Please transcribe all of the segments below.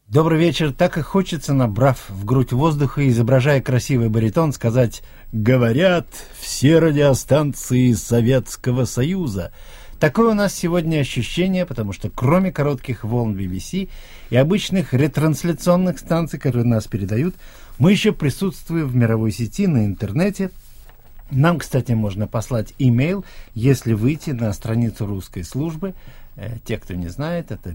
Добрый вечер. Так и хочется, набрав в грудь воздуха и изображая красивый баритон, сказать: «Говорят, все радиостанции Советского Союза». Такое у нас сегодня ощущение, потому что кроме коротких волн BBC и обычных ретрансляционных станций, которые нас передают, мы еще присутствуем в мировой сети, на интернете. Нам, кстати, можно послать имейл, если выйти на страницу русской службы. Те, кто не знает, это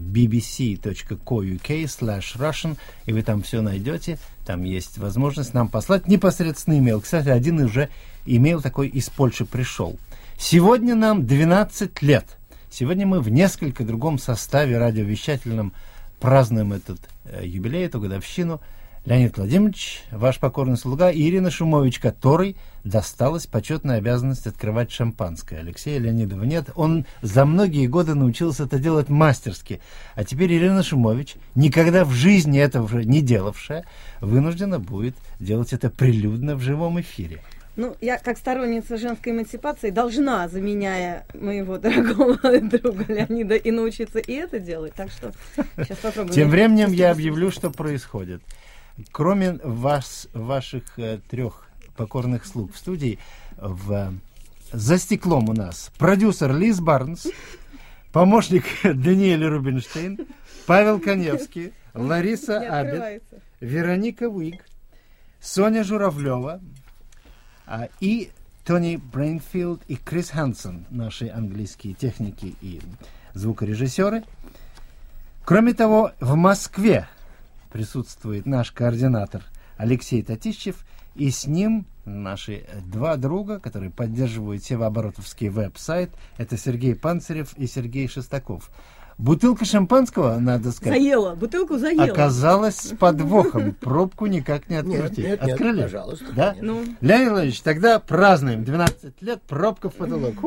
bbc.co.uk/Russian, и вы там все найдете. Там есть возможность нам послать непосредственно имейл. Кстати, один уже имейл такой из Польши пришел. Сегодня нам 12 лет. Сегодня мы в несколько другом составе радиовещательном празднуем этот юбилей, эту годовщину. Леонид Владимирович, ваш покорный слуга, и Ирина Шумович, которой досталась почетная обязанность открывать шампанское. Алексея Леонидова нет. Он за многие годы научился это делать мастерски. А теперь Ирина Шумович, никогда в жизни этого уже не делавшая, вынуждена будет делать это прилюдно в живом эфире. Ну, я, как сторонница женской эмансипации, должна, заменяя моего дорогого друга Леонида, и научиться и это делать. Так что сейчас попробуем. Тем временем я объявлю, что происходит. Кроме ваших трех покорных слуг в студии, за стеклом у нас продюсер Лиз Барнс, помощник Даниэль Рубинштейн, Павел Коневский, Лариса Абет, Вероника Уиг, Соня Журавлева и Тони Брейнфилд и Крис Хансен, наши английские техники и звукорежиссеры. Кроме того, в Москве присутствует наш координатор Алексей Татищев, и с ним наши два друга, которые поддерживают севооборотовский веб-сайт. Это Сергей Панцирев и Сергей Шестаков. Бутылка шампанского, надо сказать, бутылку заела. Оказалась с подвохом. Пробку никак не открутить. Нет, открыли? Пожалуйста. Да? Ну. Леонид Владимирович, тогда празднуем. 12 лет, пробка в потолок.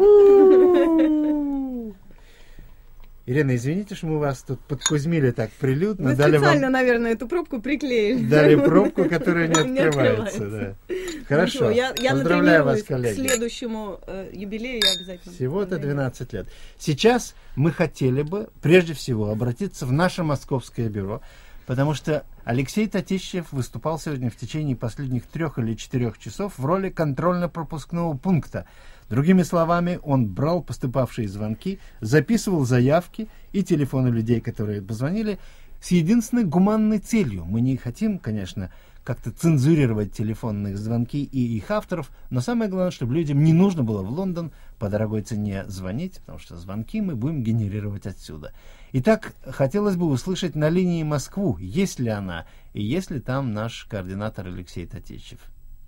Ирина, извините, что мы вас тут подкузмили так прилюдно. Вы специально, наверное, эту пробку приклеили. Дали пробку, которая не открывается. Да. Хорошо. Я поздравляю вас, коллеги. К следующему юбилею я обязательно. Всего-то 12 лет. Сейчас мы хотели бы, прежде всего, обратиться в наше московское бюро, потому что Алексей Татищев выступал сегодня в течение последних 3 или 4 часов в роли контрольно-пропускного пункта. Другими словами, он брал поступавшие звонки, записывал заявки и телефоны людей, которые позвонили, с единственной гуманной целью. Мы не хотим, конечно, как-то цензурировать телефонные звонки и их авторов, но самое главное, чтобы людям не нужно было в Лондон по дорогой цене звонить, потому что звонки мы будем генерировать отсюда. Итак, хотелось бы услышать на линии Москву, есть ли она, и есть ли там наш координатор Алексей Татищев.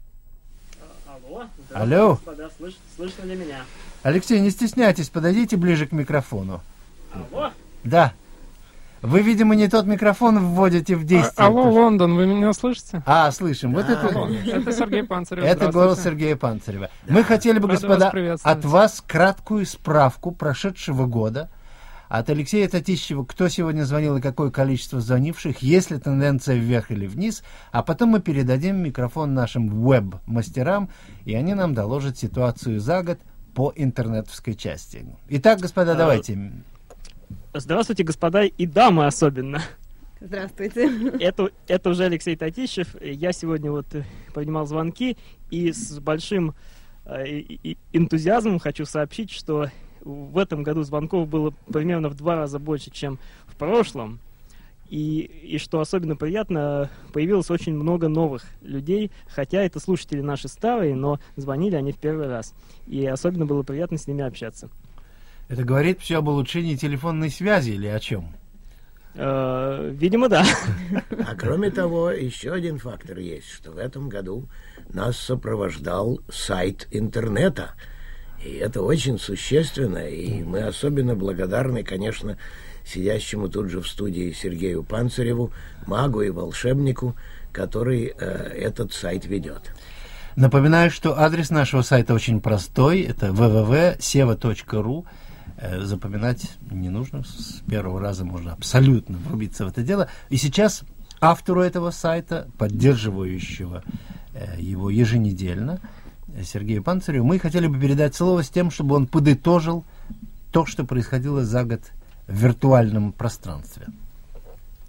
Алло. Господа, слышно ли меня? Алексей, не стесняйтесь, подойдите ближе к микрофону. Алло? Да. Вы, видимо, не тот микрофон вводите в действие. Алло, Лондон, вы меня слышите? Слышим. Вот это Сергей Панцирев. Это голос Сергея Панцирева. Да. Мы хотели бы, господа, от вас краткую справку прошедшего года. От Алексея Татищева, кто сегодня звонил и какое количество звонивших, есть ли тенденция вверх или вниз, а потом мы передадим микрофон нашим веб-мастерам, и они нам доложат ситуацию за год по интернетовской части. Итак, господа, давайте. Здравствуйте, господа, и дамы особенно. Здравствуйте. Это уже Алексей Татищев. Я сегодня принимал звонки, и с большим энтузиазмом хочу сообщить, что в этом году звонков было примерно в 2 раза больше, чем в прошлом. И что особенно приятно, появилось очень много новых людей, хотя это слушатели наши старые, но звонили они в первый раз. И особенно было приятно с ними общаться. Это говорит все об улучшении телефонной связи или о чем? Видимо, да. А кроме того, еще один фактор есть, что в этом году нас сопровождал сайт интернета. И это очень существенно, и мы особенно благодарны, конечно, сидящему тут же в студии Сергею Панциреву, магу и волшебнику, который этот сайт ведет. Напоминаю, что адрес нашего сайта очень простой, это www.seva.ru. Запоминать не нужно, с первого раза можно абсолютно врубиться в это дело. И сейчас автору этого сайта, поддерживающего его еженедельно, Сергею Панциреву, мы хотели бы передать слово с тем, чтобы он подытожил то, что происходило за год в виртуальном пространстве.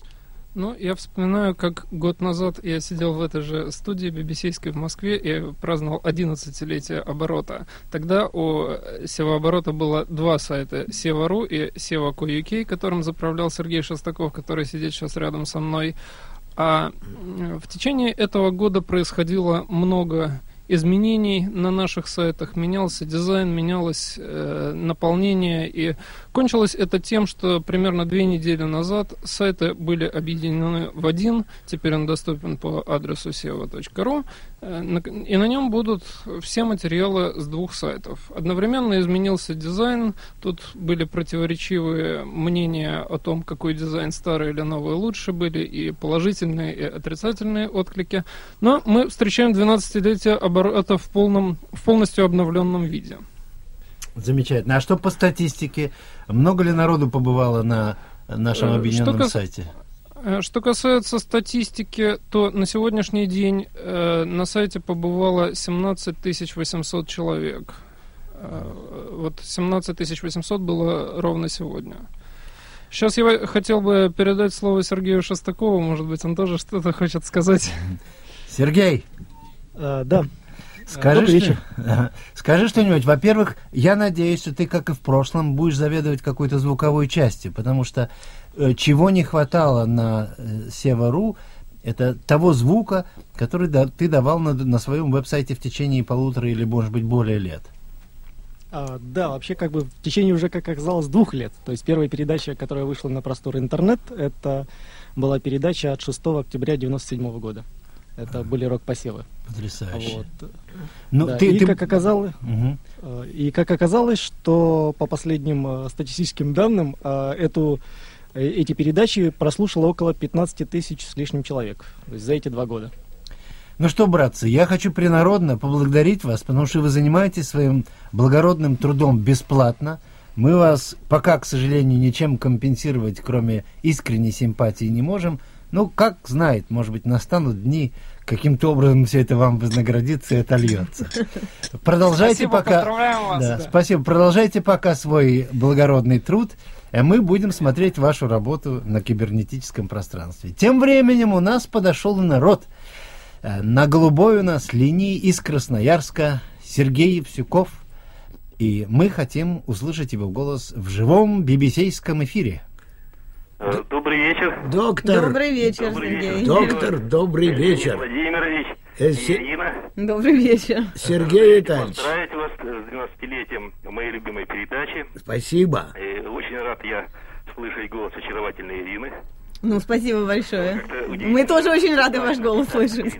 Ну, я вспоминаю, как год назад я сидел в этой же студии BBC-ской в Москве и праздновал 11-летие оборота. Тогда у SEO-оборота было два сайта, SEO.ru и SEO.co.uk, которым заправлял Сергей Шестаков, который сидит сейчас рядом со мной. А в течение этого года происходило много изменений на наших сайтах, менялся дизайн, менялось наполнение, и кончилось это тем, что примерно 2 недели назад сайты были объединены в один, теперь он доступен по адресу seo.ru, и на нем будут все материалы с 2 сайтов. Одновременно изменился дизайн, тут были противоречивые мнения о том, какой дизайн, старый или новый, лучше были, и положительные, и отрицательные отклики, но мы встречаем 12-летие оборота в полностью обновленном виде. Замечательно. А что по статистике? Много ли народу побывало на нашем объединенном сайте? Что касается статистики, то на сегодняшний день на сайте побывало 17 800 человек. Вот 17 800 было ровно сегодня. Сейчас я хотел бы передать слово Сергею Шестакову. Может быть, он тоже что-то хочет сказать. Сергей! Да. Скажи что-нибудь. Во-первых, я надеюсь, что ты, как и в прошлом, будешь заведовать какой-то звуковой частью, потому что чего не хватало на SEO.ru, это того звука, который ты давал на своем веб-сайте в течение 1,5 или, может быть, более лет. Да, вообще как бы в течение уже, как оказалось, 2 лет. То есть первая передача, которая вышла на простор интернет, это была передача от 6 октября 1997 года. Это были рок-посевы. Потрясающе. Вот. Ну, Да, как как оказалось, что по последним статистическим данным эти передачи прослушало около 15 тысяч с лишним человек, то есть за эти 2 года. Ну что, братцы, я хочу принародно поблагодарить вас, потому что вы занимаетесь своим благородным трудом бесплатно. Мы вас пока, к сожалению, ничем компенсировать, кроме искренней симпатии, не можем. Ну, как знает, может быть, настанут дни, каким-то образом все это вам вознаградится и отольется. Продолжайте пока. Да, спасибо. Продолжайте пока свой благородный труд, а мы будем смотреть вашу работу на кибернетическом пространстве. Тем временем у нас подошел народ. На голубой у нас линии из Красноярска Сергей Евсюков, и мы хотим услышать его голос в живом BBC-ском эфире. Добрый вечер. Доктор. Добрый вечер, Сергей. Доктор, добрый вечер. Владимирович, Ирина. Добрый вечер. Сергей Витальевич. Поздравить вас с 12-летием моей любимой передачи. Спасибо. Очень рад я слышать голос очаровательной Ирины. Ну, спасибо большое. Мы тоже очень рады ваш голос слышать.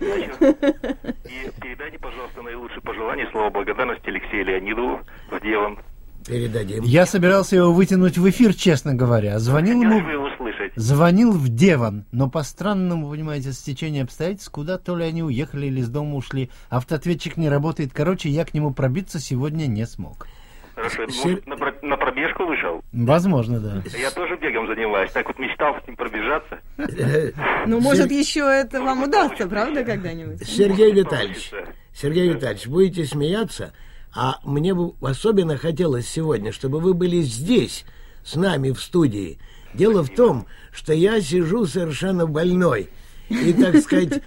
И передайте, пожалуйста, наилучшие пожелания, слова благодарности Алексею Леонидову в Девон. Передадим. Я собирался его вытянуть в эфир, честно говоря. Звонил ему... Звонил в Девон, но по странному, понимаете, стечению обстоятельств, куда то ли они уехали или из дома ушли. Автоответчик не работает. Короче, я к нему пробиться сегодня не смог. Хорошо, может, на пробежку вышел? Возможно, да. Я тоже бегом занимаюсь. Так вот мечтал с ним пробежаться. Ну, может, еще это вам удастся, правда, когда-нибудь? Сергей Витальевич, будете смеяться, а мне бы особенно хотелось сегодня, чтобы вы были здесь, с нами в студии. Дело в том, что я сижу совершенно больной и, так сказать,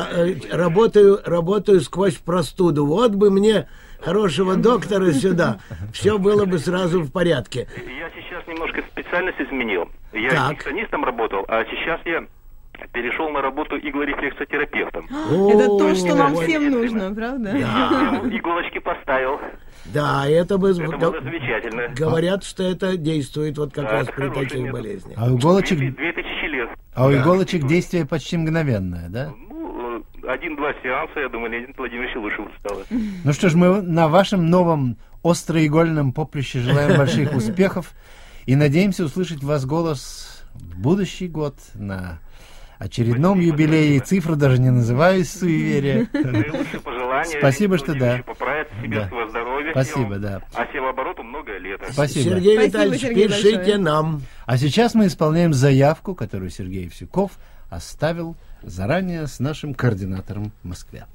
работаю сквозь простуду. Вот бы мне хорошего доктора сюда, все было бы сразу в порядке. Я сейчас немножко специальность изменил. Я инфекционистом работал, а сейчас я перешел на работу иглорефлексотерапевтом. Это то, что нам всем нужно, правда? Да. Иголочки поставил. Да, это было замечательно. Говорят, что это действует вот как раз при таких болезнях. А у иголочек... 2000 лет. А у иголочек действие почти мгновенное, да? Ну, 1-2 сеанса, я думаю, Леонид Владимирович лучше стало. Ну что ж, мы на вашем новом остроигольном поприще желаем больших успехов и надеемся услышать вас голос в будущий год на очередном юбилее. Цифру даже не называю из суеверия. Наилучшие пожелания. Спасибо, что да. Поправиться, сибирского здоровья. Спасибо, да. А SEO-обороту много лет. Спасибо. Сергей Витальевич, пишите нам. А сейчас мы исполняем заявку, которую Сергей Евсюков оставил заранее с нашим координатором в Москве.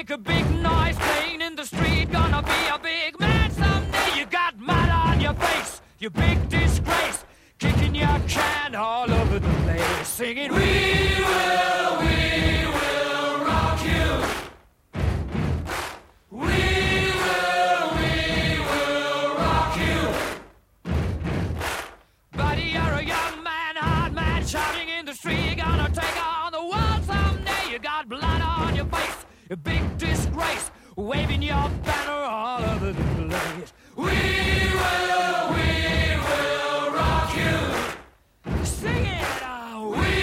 make a big noise playing in the street. Gonna be a big man someday. You got mud on your face, you big disgrace. Kicking your can all over the place, singing, we will rock you. We will rock you. Buddy, you're a young man, hard man, shouting in the street. You're gonna take on the world someday. You got blood on your face, a big disgrace, waving your banner all over the place. We will rock you. Sing it out. We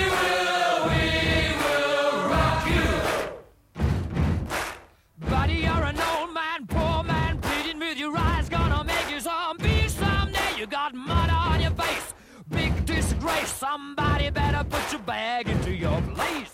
will rock you. Buddy, you're an old man, poor man, pleading with your eyes, gonna make you zombie someday. You got mud on your face, big disgrace. Somebody better put your bag into your place.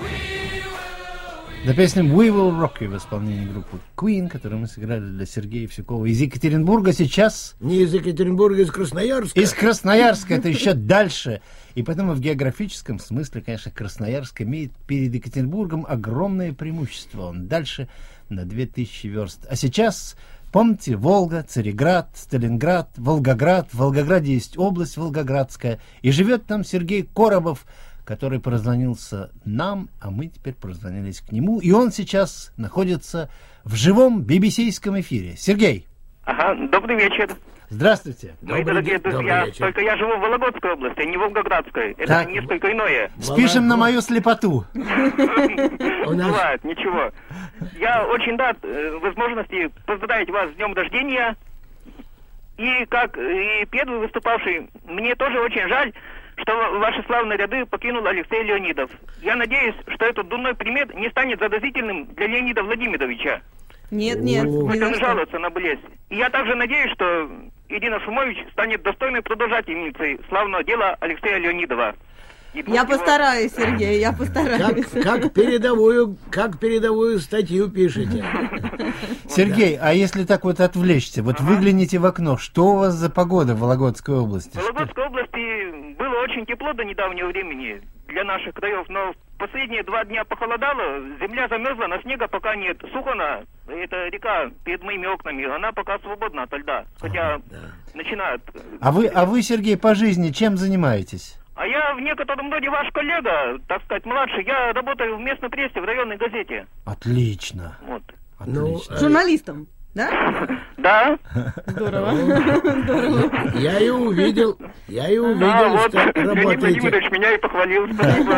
Да, песня «We Will Rock You» в исполнении группы Queen, которую мы сыграли для Сергея Евсюкова из Екатеринбурга сейчас. Не из Екатеринбурга, из Красноярска. Из Красноярска, это еще дальше. И поэтому в географическом смысле, конечно, Красноярск имеет перед Екатеринбургом огромное преимущество. Он дальше на 2000 верст. А сейчас, помните, Волга, Цареград, Сталинград, Волгоград. В Волгограде есть область Волгоградская. И живет там Сергей Коробов, который прозвонился нам, а мы теперь прозвонились к нему. И он сейчас находится в живом BBC-ском эфире. Сергей. Ага, добрый вечер. Здравствуйте. Мои дорогие друзья, только я живу в Вологодской области, а не в Волгоградской. Это так, несколько иное. Спишем на мою слепоту. Бывает, ничего. Я очень рад возможности поздравить вас с днем рождения. И как и первый выступавший, мне тоже очень жаль, что ваши славные ряды покинул Алексей Леонидов. Я надеюсь, что этот дурной пример не станет заразительным для Леонида Владимировича. Нет. Хоть он жалуется на болезнь. И я также надеюсь, что Ирина Шумович станет достойной продолжательницей славного дела Алексея Леонидова. Я постараюсь, Сергей, я постараюсь. Как передовую статью пишете. Сергей, а если так вот отвлечься, вот выгляните в окно, что у вас за погода в Вологодской области? В Вологодской области было очень тепло до недавнего времени для наших краев, но в последние 2 дня похолодало, земля замерзла, на снега пока нет. Сухона, это река перед моими окнами, она пока свободна ото льда, хотя начинают... А вы, Сергей, по жизни чем занимаетесь? А я в некотором роде ваш коллега, так сказать, младший. Я работаю в местной прессе, в районной газете. Отлично. Вот. Отлично. Журналистом, да? Да. Здорово. Я и увидел, вот, что работаете. Леонид Владимирович меня и похвалил. Спасибо.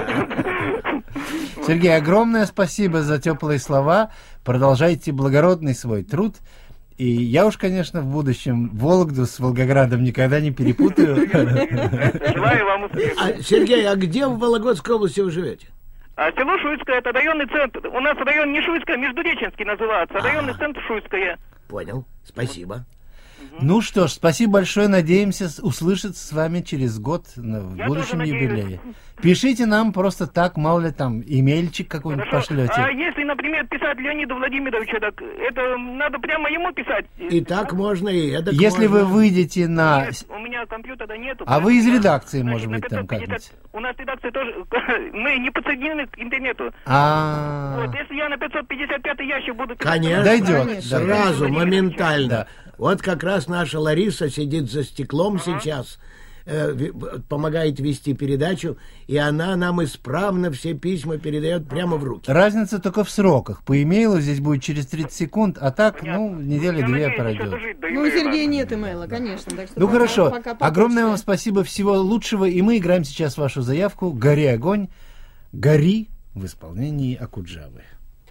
Сергей, огромное спасибо за теплые слова. Продолжайте благородный свой труд. И я уж, конечно, в будущем Вологду с Волгоградом никогда не перепутаю. Желаю вам успеха. Сергей, а где в Вологодской области вы живете? Село Шуйское, это районный центр. У нас район не Шуйское, а Междуреченский называется. Районный центр Шуйское. Понял, спасибо. Ну что ж, спасибо большое. Надеемся услышаться с вами через год в будущем юбилее. Пишите нам просто так, мало ли там, имейльчик какой-нибудь пошлете. А если, например, писать Леониду Владимировичу, так это надо прямо ему писать. И так можно, и это если можно. Вы выйдете на... Нет, у меня компьютера нету. А вы из редакции, может быть, там как-нибудь? У нас редакция тоже... Мы не подсоединены к интернету. Вот, если я на 555 ящик буду... Конечно. Дойдет. Сразу, моментально. Вот как раз наша Лариса сидит за стеклом сейчас, помогает вести передачу, и она нам исправно все письма передает прямо в руки. Разница только в сроках. По имейлу здесь будет через 30 секунд, а так, недели-две пройдет. Ну, у Сергея нет имейла, конечно. Так что хорошо. Пока огромное вам спасибо, всего лучшего. И мы играем сейчас вашу заявку «Гори огонь, гори» в исполнении Акуджавы.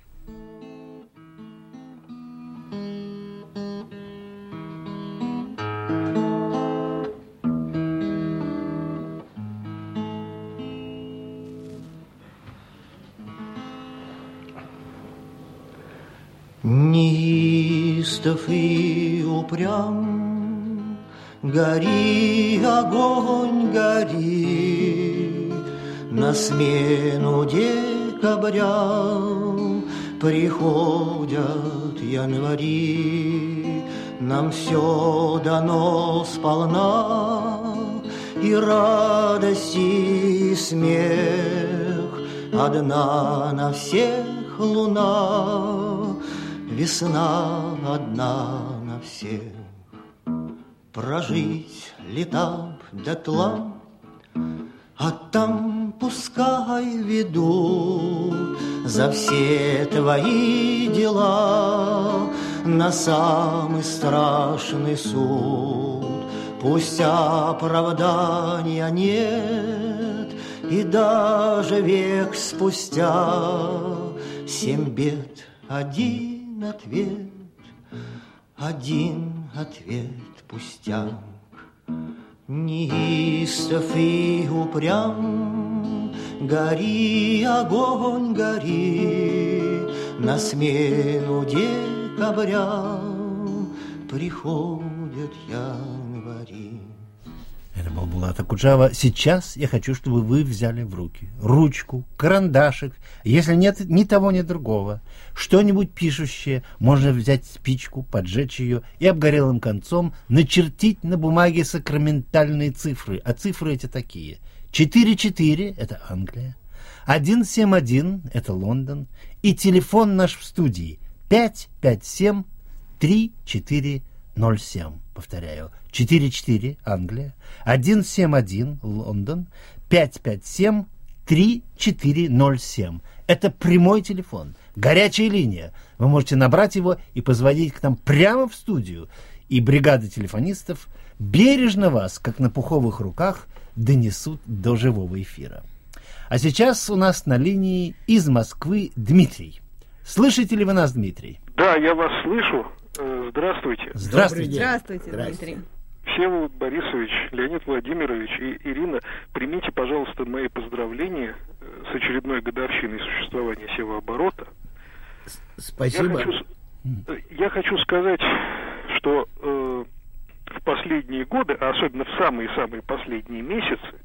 Неистов и упрям, гори, огонь, гори, на смену декабря приходят январи. Нам все дано сполна, и радость, и смех, одна на всех луна, весна одна на всех. Прожить лета дотла, а там пускай ведут за все твои дела на самый страшный суд. Пусть оправдания нет, и даже век спустя 7 бед, один ответ пустяк. Неистов и упрям, гори, огонь, гори, на смену декабрям приходят январи. Это был Булат Акуджава. Сейчас я хочу, чтобы вы взяли в руки ручку, карандашик. Если нет ни того, ни другого, что-нибудь пишущее, можно взять спичку, поджечь ее и обгорелым концом начертить на бумаге сакраментальные цифры. А цифры эти такие. 44 – это Англия, 171 – это Лондон, и телефон наш в студии 557-3407. Повторяю, 44 Англия, 171 Лондон, 557-3407. Это прямой телефон, горячая линия. Вы можете набрать его и позвонить к нам прямо в студию. И бригада телефонистов бережно вас, как на пуховых руках, донесут до живого эфира. А сейчас у нас на линии из Москвы Дмитрий. Слышите ли вы нас, Дмитрий? Да, я вас слышу. Здравствуйте. Здравствуйте. Здравствуйте, Дмитрий. Всеволод Борисович, Леонид Владимирович и Ирина, примите, пожалуйста, мои поздравления с очередной годовщиной существования Севооборота. Спасибо. Я хочу сказать, что в последние годы, а особенно в самые-самые последние месяцы,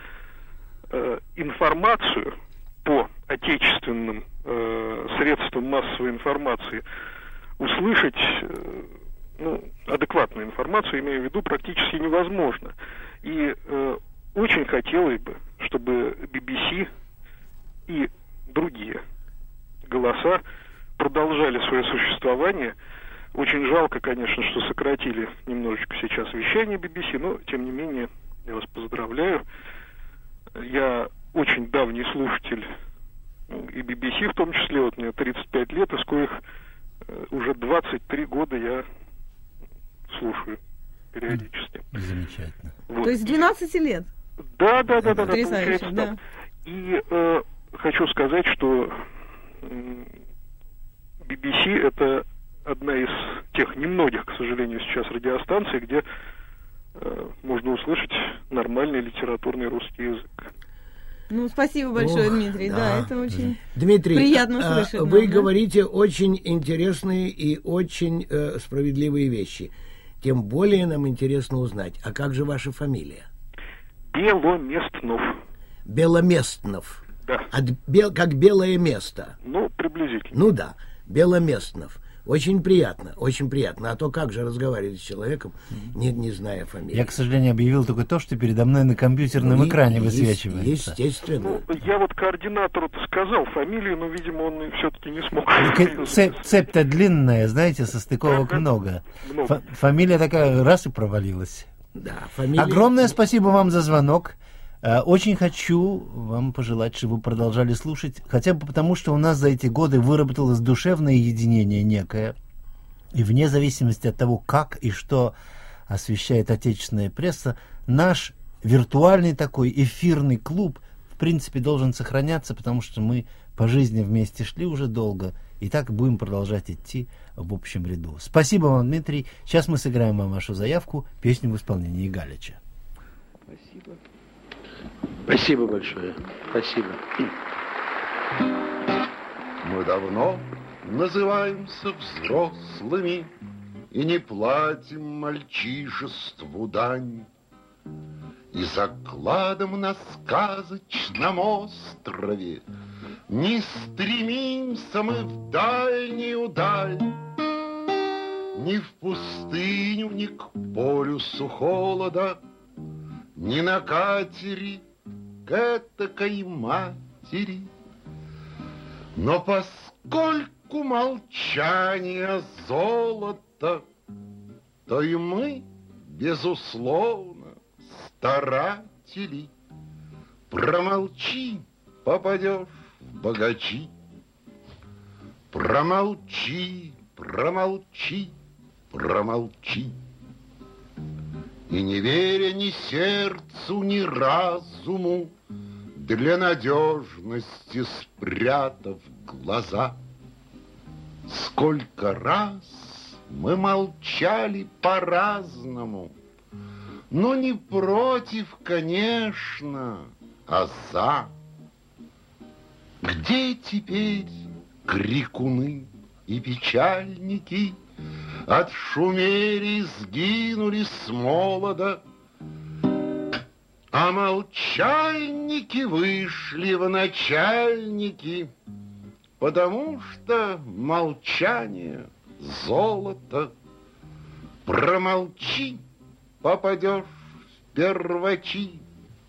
информацию по отечественным средствам массовой информации услышать, адекватную информацию, имею в виду, практически невозможно. И очень хотелось бы, чтобы BBC и другие голоса продолжали свое существование. Очень жалко, конечно, что сократили немножечко сейчас вещание BBC, но, тем не менее, я вас поздравляю. Я очень давний слушатель и BBC в том числе, вот мне 35 лет, из коих уже 23 года я слушаю периодически. Замечательно. Вот. То есть 12 лет? Да. Потрясающе, да. И хочу сказать, что BBC это одна из тех немногих, к сожалению, сейчас радиостанций, где можно услышать нормальный литературный русский язык. Спасибо большое, Дмитрий. Да, это очень Дмитрий, приятно слышать. Вы говорите очень интересные и очень справедливые вещи. Тем более нам интересно узнать, а как же ваша фамилия? Беломестнов. Беломестнов. Да. Как белое место. Приблизительно. Да, Беломестнов. Очень приятно, очень приятно. А то как же разговаривать с человеком, не зная фамилии? Я, к сожалению, объявил только то, что передо мной на компьютерном экране высвечивается. Естественно. Я вот координатору сказал фамилию, но, видимо, он все-таки не смог. Цепь-то длинная, знаете, состыковок много. Фамилия такая, раз и провалилась. Да, Огромное спасибо вам за звонок. Очень хочу вам пожелать, чтобы вы продолжали слушать, хотя бы потому, что у нас за эти годы выработалось душевное единение некое, и вне зависимости от того, как и что освещает отечественная пресса, наш виртуальный такой эфирный клуб в принципе должен сохраняться, потому что мы по жизни вместе шли уже долго, и так будем продолжать идти в общем ряду. Спасибо вам, Дмитрий. Сейчас мы сыграем вам вашу заявку, песню в исполнении Галича. Спасибо. Спасибо большое. Спасибо. Мы давно называемся взрослыми и не платим мальчишеству дань. И закладом на сказочном острове не стремимся мы в дальнюю даль, ни в пустыню, ни к полюсу холода, ни на катери к этакой матери. Но поскольку Скольку молчания золота, то и мы, безусловно, старатели. Промолчи, попадешь в богачи. Промолчи, промолчи, промолчи. И не веря ни сердцу, ни разуму, для надежности спрятав глаза, сколько раз мы молчали по-разному, но не против, конечно, а за. Где теперь крикуны и печальники? От шумерий сгинули с молода, а молчальники вышли в начальники, потому что молчание — золото. Промолчи, попадешь в первачи.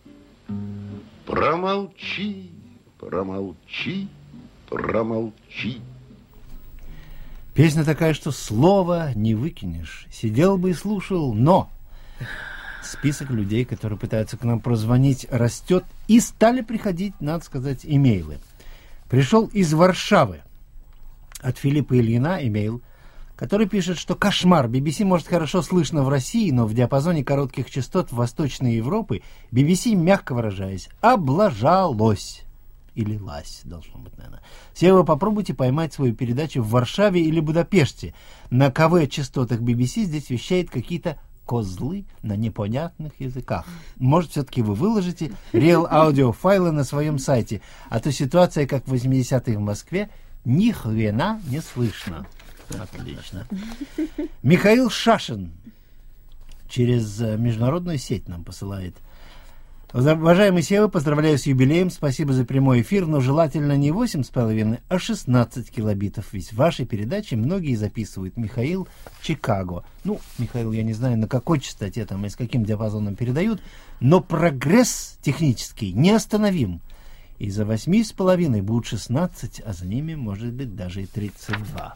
Промолчи, промолчи, промолчи. Песня такая, что слова не выкинешь. Сидел бы и слушал, но список людей, которые пытаются к нам прозвонить, растет, и стали приходить, надо сказать, имейлы. Пришел из Варшавы от Филиппа Ильина имейл, который пишет, что кошмар. BBC может хорошо слышно в России, но в диапазоне коротких частот Восточной Европы BBC, мягко выражаясь, облажалось. Или лась, должно быть, наверное. Сева, попробуйте поймать свою передачу в Варшаве или Будапеште. На КВ-частотах BBC здесь вещает какие-то козлы на непонятных языках. Может, все-таки вы выложите реал-аудиофайлы на своем сайте, а то ситуация, как в 80-е в Москве, ни хрена не слышно. Отлично. Михаил Шашин через международную сеть нам посылает: уважаемый Сева, поздравляю с юбилеем, спасибо за прямой эфир, но желательно не 8,5, а 16 килобитов, ведь в вашей передаче многие записывают. Михаил, Чикаго. Ну, Михаил, я не знаю, на какой частоте там и с каким диапазоном передают, но прогресс технический неостановим. И за 8,5 будут 16, а за ними, может быть, даже и 32.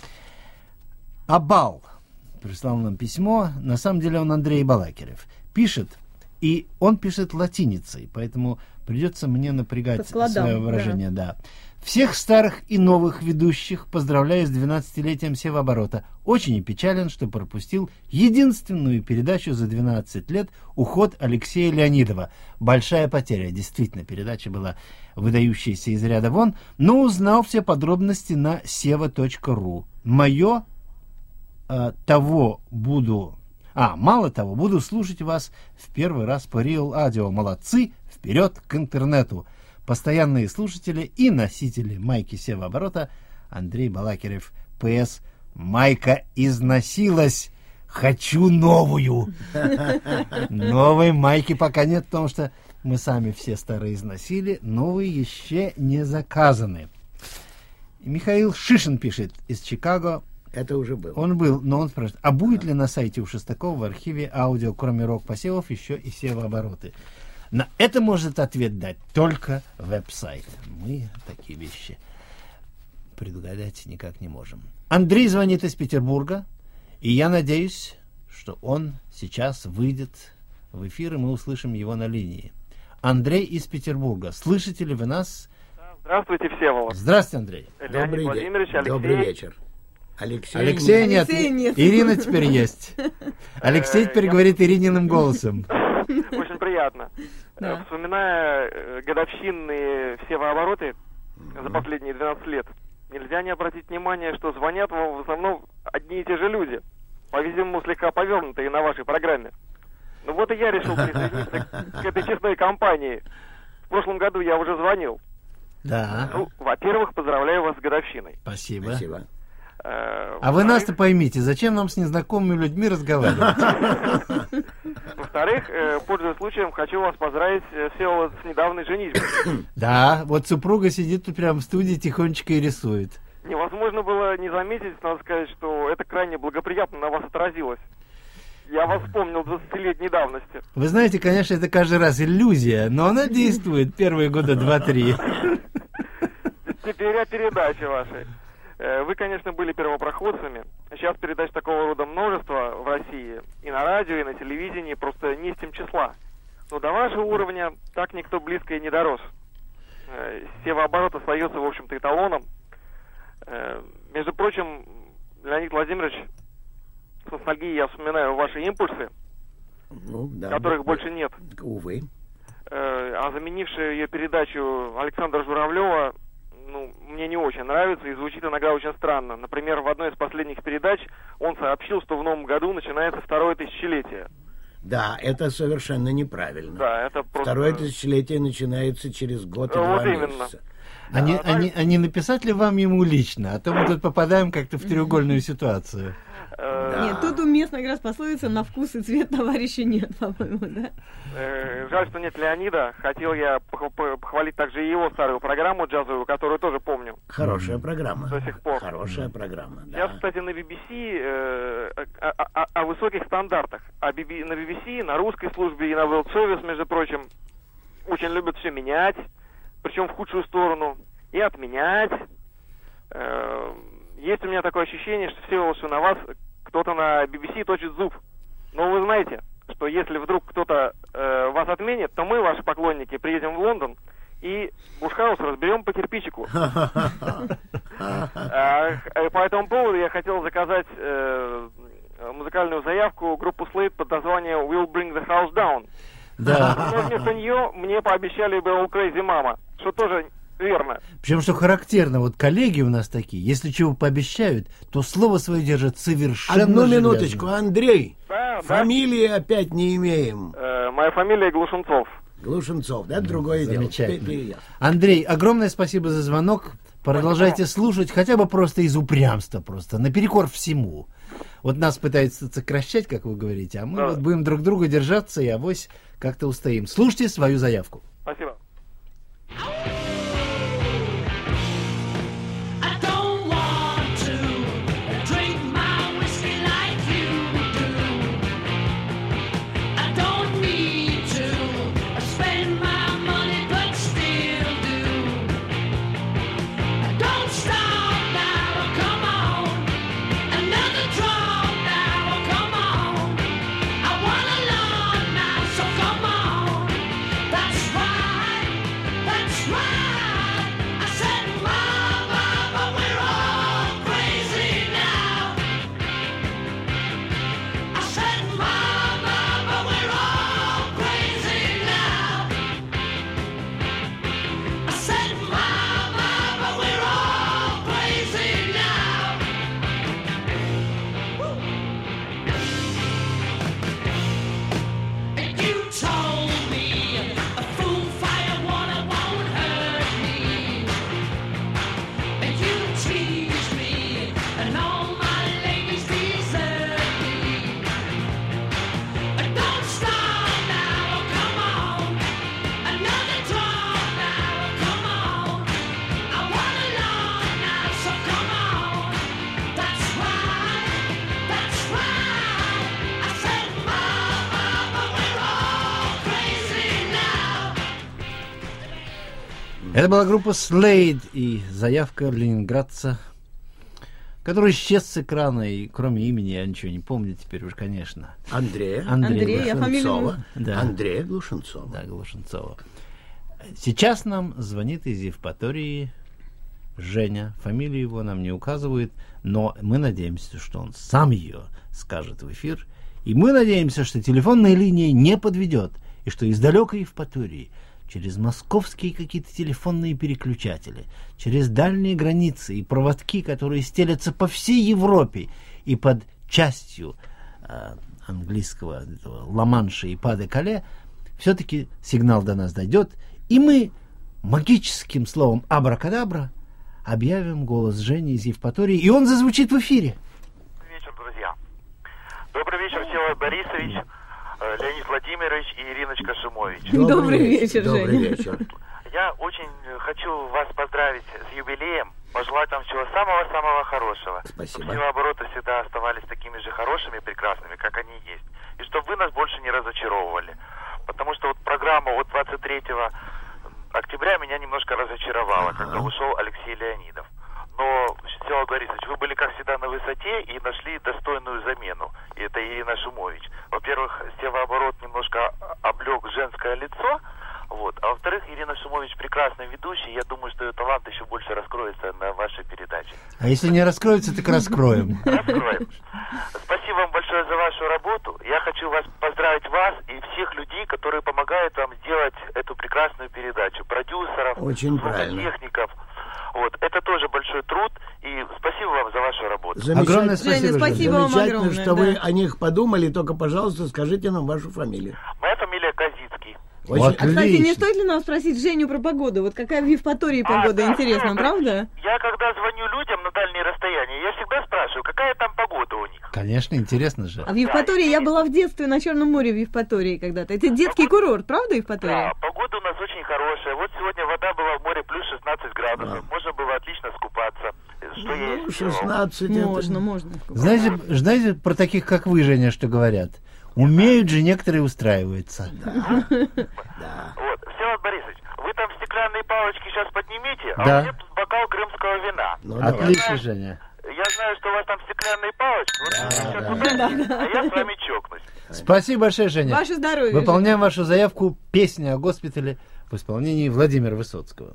Абал прислал нам письмо, на самом деле он Андрей Балакирев. Пишет, и он пишет латиницей, поэтому придется мне напрягать свое выражение. Да. Всех старых и новых ведущих поздравляю с 12-летием Севооборота. Очень печален, что пропустил единственную передачу за 12 лет, уход Алексея Леонидова. Большая потеря. Действительно, передача была выдающаяся из ряда вон, но узнал все подробности на seva.ru. Мало того, буду слушать вас в первый раз по Real Audio. Молодцы, вперед к интернету. Постоянные слушатели и носители майки Севооборота Андрей Балакирев. ПС. Майка износилась. Хочу новую. Новой майки пока нет, потому что мы сами все старые износили. Новые еще не заказаны. Михаил Шишин пишет из Чикаго. Это уже был. Он был, но он спрашивает, а будет ли на сайте у Шестакова в архиве аудио, кроме рок-посевов, еще и севообороты? На это может ответ дать только веб-сайт. Мы такие вещи предугадать никак не можем. Андрей звонит из Петербурга, и я надеюсь, что он сейчас выйдет в эфир, и мы услышим его на линии. Андрей из Петербурга. Слышите ли вы нас? Здравствуйте, Всеволод. Здравствуйте, Андрей. Добрый Владимирович, день. Алексей. Добрый вечер. Алексея нет. Ирина теперь есть. Алексей теперь говорит Ирининым голосом. Очень приятно. Вспоминая годовщинные Севообороты за последние 12 лет, нельзя не обратить внимание, что звонят вам в основном одни и те же люди, по-видимому, слегка повернутые на вашей программе. Ну вот и я решил присоединиться к этой честной компании. В прошлом году я уже звонил. Да. Ну, во-первых, поздравляю вас с годовщиной. Спасибо. Спасибо. А вы нас-то поймите, зачем нам с незнакомыми людьми разговаривать? Во-вторых, пользуясь случаем, хочу вас поздравить с недавней женитьбой. Да, вот супруга сидит тут прямо в студии, тихонечко и рисует. Невозможно было не заметить, надо сказать, что это крайне благоприятно на вас отразилось. Я вас вспомнил 20-летней давности. Вы знаете, конечно, это каждый раз иллюзия, но она действует первые года 2-3. благодаря передаче вашей. Вы, конечно, были первопроходцами. Сейчас передач такого рода множество в России. И на радио, и на телевидении. Просто не с тем числа. Но до вашего уровня так никто близко и не дорос. Севооборот остается, в общем-то, эталоном. Между прочим, Леонид Владимирович, с ностальгией я вспоминаю ваши импульсы, которых больше нет. Увы. А заменившая ее передачу Александра Журавлева, мне не очень нравится и звучит иногда очень странно. Например, в одной из последних передач он сообщил, что в новом году начинается второе тысячелетие. Да, это совершенно неправильно. Да, это просто... Второе тысячелетие начинается через год и 2 месяца. А не написать ли вам ему лично? А то мы тут попадаем как-то в треугольную ситуацию. Нет, тут уместно как раз пословица «на вкус и цвет товарища нет», по-моему, да? Жаль, что нет Леонида. Хотел я похвалить также и его старую программу джазовую, которую тоже помню. Хорошая программа. До сих пор. Хорошая программа, да. Сейчас, кстати, на BBC о высоких стандартах. На BBC, на русской службе и на World Service, между прочим, очень любят все менять, причем в худшую сторону, и отменять. Есть у меня такое ощущение, что на вас кто-то на BBC точит зуб. Но вы знаете, что если вдруг кто-то вас отменит, то мы, ваши поклонники, приедем в Лондон и Бушхаус разберем по кирпичику. По этому поводу я хотел заказать музыкальную заявку группу Slade под названием We'll Bring the House Down. Да. Но вместо нее мне пообещали Battle Crazy Mama, что тоже верно. Причем, что характерно, вот коллеги у нас такие, если чего пообещают, то слово свое держат совершенно Одну железно. минуточку, Андрей. Да, фамилии опять не имеем. Моя фамилия Глушенцов. Глушенцов, да, другое дело. Замечательно. Андрей, огромное спасибо за звонок. Продолжайте слушать, хотя бы просто из упрямства, просто наперекор всему. Вот нас пытаются сокращать, как вы говорите, а мы вот будем друг друга держаться и авось как-то устоим. Слушайте свою заявку. Спасибо. Это была группа Slade и заявка ленинградца, который исчез с экрана, и кроме имени я ничего не помню теперь уж, конечно. Андрей Глушенцова. Да. Андрея Глушенцова. Да, Глушенцова. Сейчас нам звонит из Евпатории Женя. Фамилию его нам не указывают, но мы надеемся, что он сам ее скажет в эфир. И мы надеемся, что телефонная линия не подведет, и что из далекой Евпатории через московские какие-то телефонные переключатели, через дальние границы и проводки, которые стелятся по всей Европе и под частью английского Ла-Манша и Па-де-Кале, все-таки сигнал до нас дойдет, и мы магическим словом абракадабра объявим голос Жени из Евпатории, и он зазвучит в эфире. Добрый вечер, друзья. Добрый вечер, Всеволод Борисович, Леонид Владимирович и Ириночка Шумович. Добрый вечер, Добрый Женя. вечер. Я очень хочу вас поздравить с юбилеем, пожелать вам всего самого-самого хорошего. Спасибо. Чтобы силообороты всегда оставались такими же хорошими, прекрасными, как они есть. И чтобы вы нас больше не разочаровывали. Потому что вот программа от 23-го октября меня немножко разочаровало, когда ушел Алексей Леонидов. Но, Всеволод Борисович, вы были, как всегда, на высоте и нашли достойную замену. И это Ирина Шумович. Во-первых, Севооборот немножко облег женское лицо, вот. А во-вторых, Ирина Шумович прекрасный ведущий. Я думаю, что ее талант еще больше раскроется на вашей передаче. А если не раскроется, так раскроем. Раскроем. Спасибо вам большое за вашу работу. Я хочу поздравить вас и всех людей, которые помогают вам сделать эту прекрасную передачу. Продюсеров, звукотехников. Вот. Это тоже большой труд. И спасибо вам за вашу работу. Огромное спасибо. Женя, спасибо вам замечательно, огромное, что вы о них подумали. Только, пожалуйста, скажите нам вашу фамилию. Моя фамилия Козицкий. Кстати, не стоит ли нам спросить Женю про погоду? Вот какая в Евпатории погода, интересно, правда? Я когда звоню людям на дальние расстояния, я всегда спрашиваю, какая там погода у них. Конечно, интересно же. А в Евпатории я была в детстве на Черном море в Евпатории когда-то. Это детский курорт, правда, Евпатория? Да, погода у нас очень хорошая. Вот сегодня вода была в море плюс 16 градусов. Можно было отлично скупаться. Что я и сделал. 16 Можно. Знаете, про таких, как вы, Женя, что говорят? Умеют же некоторые устраиваются. Да. Вот, Всеволод Борисович, вы там стеклянные палочки сейчас поднимите, а Да. у меня тут бокал крымского вина. Отлично, Женя. Я знаю, что у вас там стеклянные палочки. Вот вы сейчас ударите, а я с вами чокнусь. Спасибо большое, Женя. Ваше здоровье. Выполняем вашу заявку «Песня о госпитале» в исполнении Владимира Высоцкого.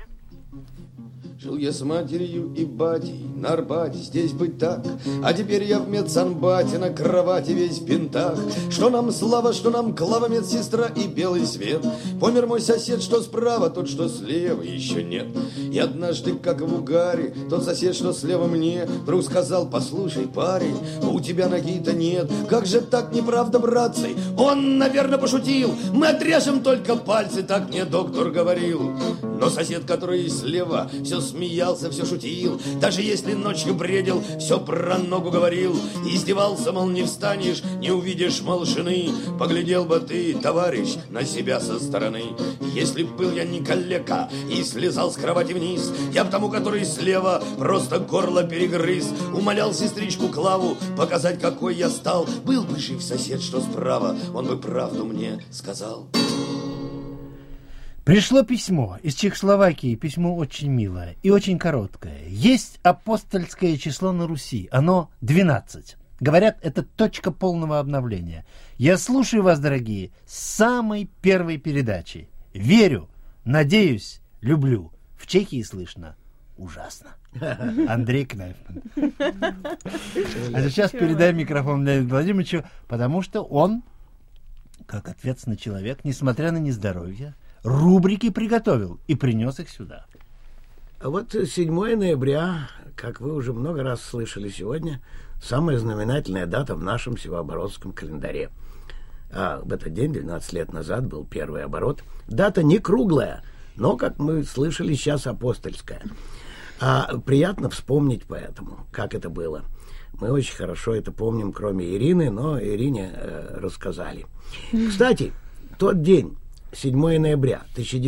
Жил я с матерью и батей на Арбате, здесь быть так. А теперь я в медсанбате, на кровати весь в бинтах. Что нам слава, что нам клава, медсестра и белый свет. Помер мой сосед, что справа, тот, что слева, еще нет. И однажды, как в угаре, тот сосед, что слева мне, вдруг сказал: послушай, парень, у тебя ноги-то нет. Как же так, неправда, братцы? Он, наверное, пошутил. Мы отрежем только пальцы, так мне доктор говорил. Но сосед, который слева, все смеялся, все шутил. Даже если ночью бредил, все про ногу говорил. Издевался, мол, не встанешь, не увидишь, мол, жены. Поглядел бы ты, товарищ, на себя со стороны. Если б был я не калека и слезал с кровати вниз, я б тому, который слева, просто горло перегрыз. Умолял сестричку Клаву показать, какой я стал. Был бы жив сосед, что справа, он бы правду мне сказал. Пришло письмо из Чехословакии. Письмо очень милое и очень короткое. Есть апостольское число на Руси. Оно 12. Говорят, это точка полного обновления. Я слушаю вас, дорогие, с самой первой передачи. Верю, надеюсь, люблю. В Чехии слышно ужасно. Андрей Кнайфман. А сейчас передаем микрофон Леониду Владимировичу, потому что он, как ответственный человек, несмотря на нездоровье, рубрики приготовил и принес их сюда. А вот 7 ноября, как вы уже много раз слышали сегодня, самая знаменательная дата в нашем севооборотском календаре. А в этот день, 12 лет назад, был первый оборот. Дата не круглая, но, как мы слышали, сейчас апостольская. А приятно вспомнить поэтому, как это было. Мы очень хорошо это помним, кроме Ирины, но Ирине рассказали. Кстати, тот день, 7 ноября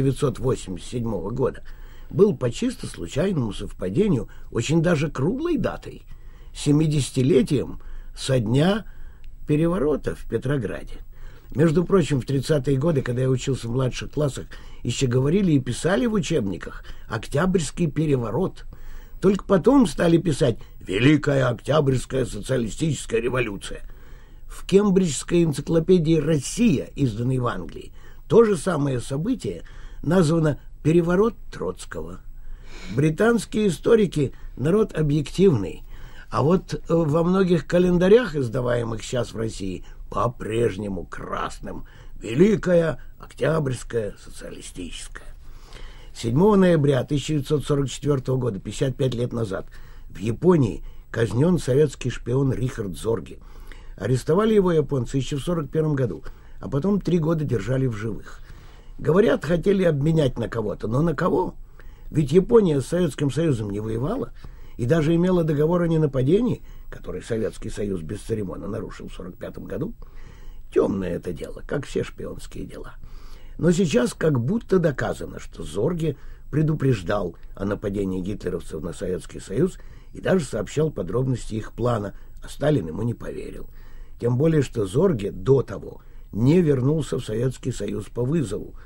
1987 года, был по чисто случайному совпадению очень даже круглой датой, 70-летием со дня переворота в Петрограде. Между прочим, в 30-е годы, когда я учился в младших классах, еще говорили и писали в учебниках «Октябрьский переворот». Только потом стали писать «Великая Октябрьская социалистическая революция». В Кембриджской энциклопедии «Россия», изданной в Англии, то же самое событие названо «Переворот Троцкого». Британские историки – народ объективный, а вот во многих календарях, издаваемых сейчас в России, по-прежнему красным «Великая Октябрьская социалистическая». 7 ноября 1944 года, 55 лет назад, в Японии казнен советский шпион Рихард Зорге. Арестовали его японцы еще в 1941 году, а потом 3 года держали в живых. Говорят, хотели обменять на кого-то, но на кого? Ведь Япония с Советским Союзом не воевала и даже имела договор о ненападении, который Советский Союз бесцеремонно нарушил в 1945 году. Темное это дело, как все шпионские дела. Но сейчас как будто доказано, что Зорге предупреждал о нападении гитлеровцев на Советский Союз и даже сообщал подробности их плана, а Сталин ему не поверил. Тем более, что Зорге до того не вернулся в Советский Союз по вызову,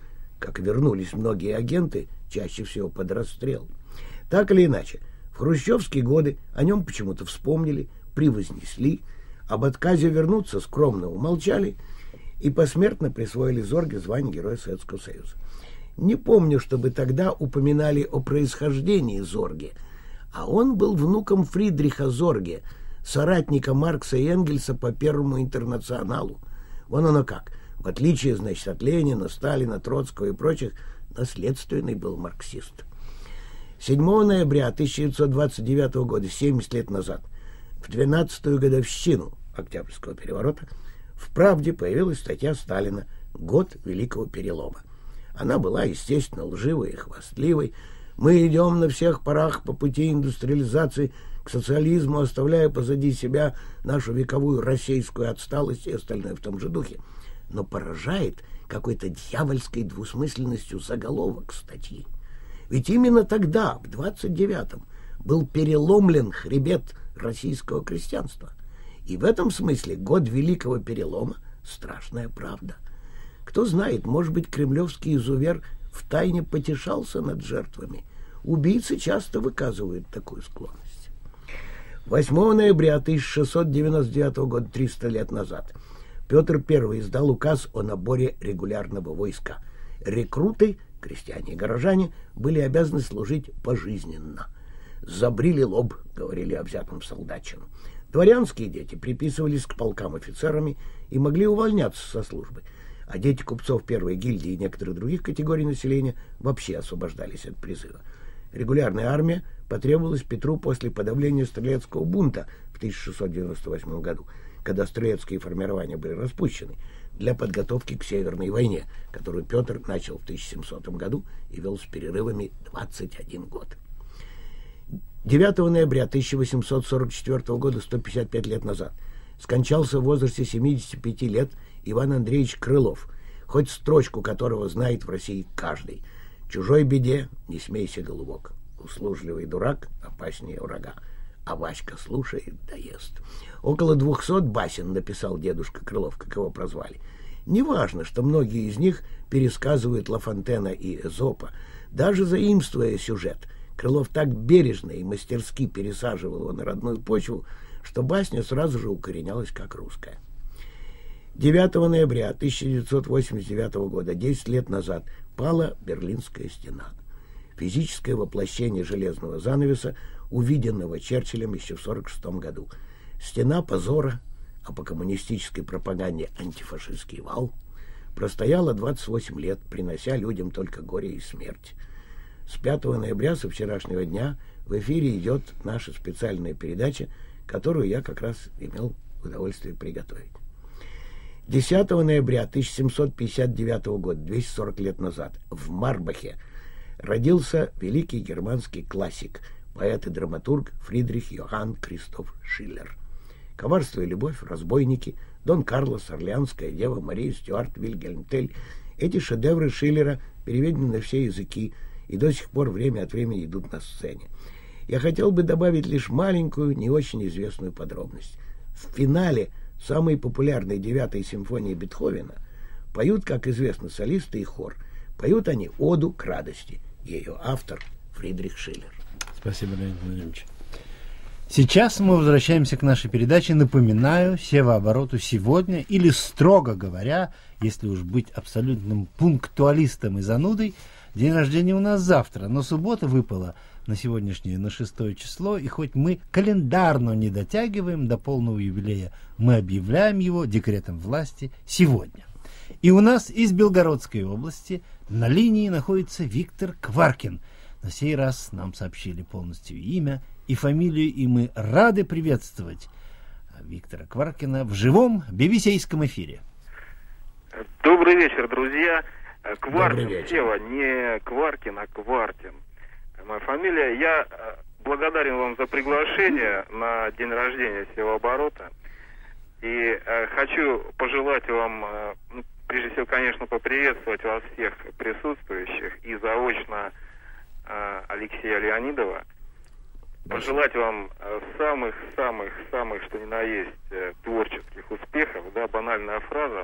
как вернулись многие агенты, чаще всего под расстрел. Так или иначе, в хрущевские годы о нем почему-то вспомнили, превознесли, об отказе вернуться скромно умолчали и посмертно присвоили Зорге звание Героя Советского Союза. Не помню, чтобы тогда упоминали о происхождении Зорге, а он был внуком Фридриха Зорге, соратника Маркса и Энгельса по Первому интернационалу. Вон оно как. В отличие, значит, от Ленина, Сталина, Троцкого и прочих, наследственный был марксист. 7 ноября 1929 года, 70 лет назад, в 12-ю годовщину Октябрьского переворота, в «Правде» появилась статья Сталина «Год Великого Перелома». Она была, естественно, лживой и хвастливой. Мы идем на всех парах по пути индустриализации к социализму, оставляя позади себя нашу вековую российскую отсталость и остальное в том же духе. Но поражает какой-то дьявольской двусмысленностью заголовок статьи. Ведь именно тогда, в 29-м, был переломлен хребет российского крестьянства. И в этом смысле год Великого Перелома — страшная правда. Кто знает, может быть, кремлевский изувер втайне потешался над жертвами. Убийцы часто выказывают такую склонность. 8 ноября 1699 года, 300 лет назад, Петр I издал указ о наборе регулярного войска. Рекруты, крестьяне и горожане, были обязаны служить пожизненно. «Забрили лоб», — говорили обзятым солдатчину. Дворянские дети приписывались к полкам офицерами и могли увольняться со службы, а дети купцов первой гильдии и некоторых других категорий населения вообще освобождались от призыва. Регулярная армия потребовалась Петру после подавления стрелецкого бунта в 1698 году, когда стрелецкие формирования были распущены, для подготовки к Северной войне, которую Петр начал в 1700 году и вел с перерывами 21 год. 9 ноября 1844 года, 155 лет назад, скончался в возрасте 75 лет Иван Андреевич Крылов, хоть строчку которого знает в России каждый. «Чужой беде не смейся, голубок. Услужливый дурак опаснее врага. А Васька слушает да ест». Около 200 басен написал дедушка Крылов, как его прозвали. Неважно, что многие из них пересказывают Ла Фонтена и Эзопа. Даже заимствуя сюжет, Крылов так бережно и мастерски пересаживал его на родную почву, что басня сразу же укоренялась как русская. 9 ноября 1989 года, 10 лет назад, пала Берлинская стена. Физическое воплощение железного занавеса, увиденного Черчиллем еще в 1946 году. Стена позора, а по коммунистической пропаганде антифашистский вал, простояла 28 лет, принося людям только горе и смерть. С 5 ноября, со вчерашнего дня, в эфире идет наша специальная передача, которую я как раз имел удовольствие приготовить. 10 ноября 1759 года, 240 лет назад, в Марбахе родился великий германский классик, поэт и драматург Фридрих Йоганн Кристоф Шиллер. «Коварство и любовь», «Разбойники», «Дон Карлос», «Орлеанская дева», «Мария Стюарт», «Вильгельм Тель» — эти шедевры Шиллера переведены на все языки и до сих пор время от времени идут на сцене. Я хотел бы добавить лишь маленькую, не очень известную подробность. В финале самой популярной 9-й симфонии Бетховена поют, как известно, солисты и хор. Поют они оду к радости. Ее автор Фридрих Шиллер. Спасибо, Леонид Владимирович. Сейчас мы возвращаемся к нашей передаче. Напоминаю, севообороту сегодня, или, строго говоря, если уж быть абсолютным пунктуалистом и занудой, день рождения у нас завтра, но суббота выпала на сегодняшнее, на 6 число, и хоть мы календарно не дотягиваем до полного юбилея, мы объявляем его декретом власти сегодня. И у нас из Белгородской области на линии находится Виктор Кваркин. На сей раз нам сообщили полностью имя и фамилию, и мы рады приветствовать Виктора Кваркина в живом BBC-ском эфире. Добрый вечер, друзья. Кваркин, Сева, не Кваркин, а Квартин. Моя фамилия. Я благодарен вам за приглашение на день рождения севооборота. И хочу пожелать вам, прежде всего, конечно, поприветствовать вас всех присутствующих и заочно Алексея Леонидова. Пожелать вам самых, что ни на есть, творческих успехов. Да, банальная фраза.